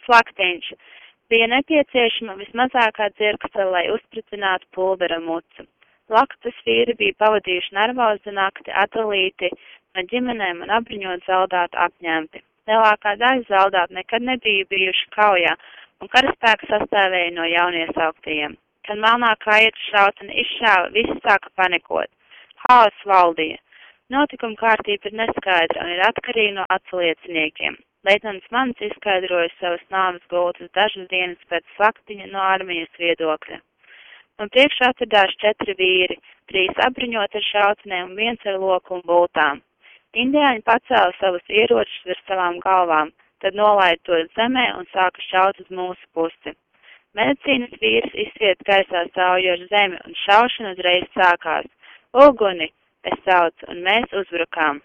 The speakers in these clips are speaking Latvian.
Slaktiņš. Bija nepieciešama vismazākā dzirkste, lai uzspridzinātu pulvera mucu. Lakatas vīri bija pavadījuši nervozu nakti, atalīti no ģimenēm un apbruņot zaldātu apņemti. Lielākā daļa zaldātu nekad nebija bijuši kaujā, un karaspēks sastāvēja no jauniesauktiem. Kad melnā kaietu šautene izšāva, visi sāka panikot. Haoss valdīja. Notikuma kārtība ir neskaidra un ir atkarīga no atslieciniekiem. Leitnants Mans izskaidroja savas nāves gultas dažas dienas pēc Slaktiņa no armijas viedokļa. Man priekšā atradās 4 vīri, 3 apbruņoti ar šautenēm un 1 ar loku un bultām. Indiāņi pacēla savus ieročus virs savām galvām, tad nolaida to zemē un sāka šaut uz mūsu pusi. Medicīnas vīrs izsiet gaisā sauju ar zemi un šaušana uzreiz sākās. Uguni! Es saucu, un mēs uzbrukām.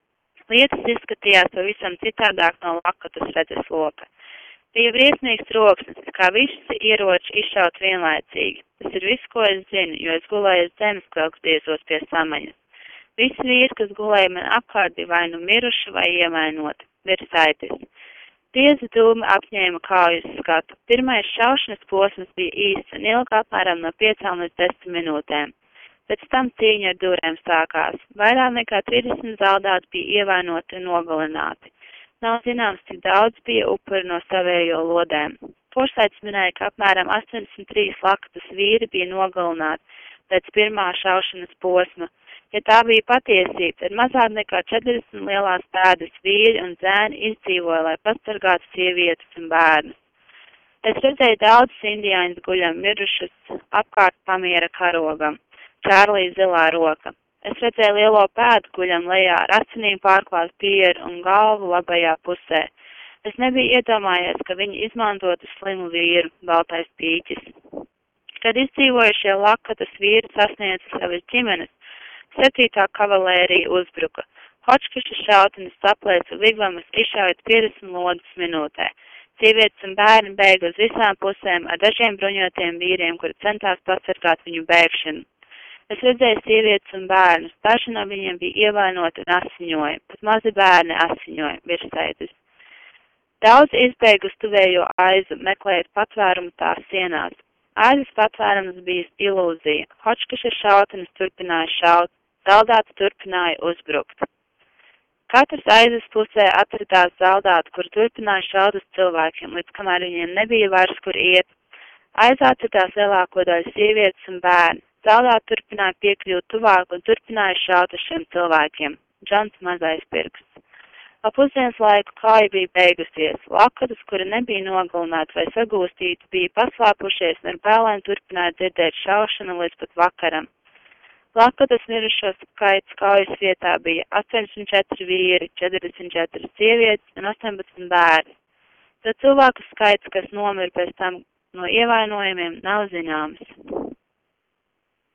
Lietas izskatījās pavisam citādāk no Lakatas redzes loka. Bija briesmīgs troksnis, kā visi ieroči izšaut vienlaicīgi. Tas ir viss, ko es zinu, jo es gulēju uz zemes, klaukstiezos pie samaņas. Visi vīri, kas gulēja man apkārt, bija vai nu miruši vai ievainoti. Virsaitis. Tiesa dūmi apņēma kaujas skatu. Pirmais šaušanas posms bija īsts un ilga apmēram no 5 līdz 10 minūtēm. Pēc tam cīņa ar durēm sākās. Vairāk nekā 30 zaldāti bija ievainoti un nogalināti. Nav zināms, cik daudz bija upuri no savējo lodēm. Forsaits minēja, ka apmēram 83 Lakatas vīri bija nogalināti pēc pirmā šaušanas posma. Ja tā bija patiesība, tad mazāk nekā 40 lielās pēdas vīri un zēni izdzīvoja, lai pasargātu sievietes un bērnus. Es redzēju daudzus indiāņus guļam mirušus apkārt pamiera karogam. Čārlī zilā roka. Es redzēju lielo pēdu guļam lejā ar asinīm pārklāt pieru un galvu labajā pusē. Es nebiju iedomājies, ka viņi izmantotu slimu vīru, baltais pīķis. Kad izdzīvojušie Lakatas vīri sasniedza savas ģimenes, 7. kavalērija uzbruka. Hočkiša šautenes saplēca vigvamas izšaujot 50 lodus minūtē. Sievietes un bērni bēga uz visām pusēm ar dažiem bruņotiem vīriem, kuri centās pasargāt viņu bēgšanu. Es redzēju sievietes un bērnus, daži no viņiem bija ievainoti un asiņoja, pat mazi bērni asiņoja, virsaitis. Daudz izbēga uz tuvējo aizu, meklējot patvērumu tās sienās. Aizas patvērums bija ilūzija. Hočkiša šautenes turpināja šaut, zaldāti turpināja uzbrukt. Katrs aizas pusē atradās zaldāti, kur turpināja šaut uz cilvēkiem, līdz kamēr viņiem nebija vairs, kur iet. Aizā atradās lielāko daļu sievietes un bērni. Zaldāti turpināja piekļūt tuvāk un turpināja šaut uz šiem cilvēkiem. Džons mazais pirksts. Ap pusdienas laiku kāja bija beigusies. Lakatas, kuri nebija nogalināti vai sagūstīti, bija paslēpušies un ar bēlēm turpināja dzirdēt šaušanu līdz pat vakaram. Lakatas mirušo skaits kaujas vietā bija 84 vīri, 44 sievietes un 18 bērni. Tad cilvēku skaits, kas nomira pēc tam no ievainojumiem, nav zināms.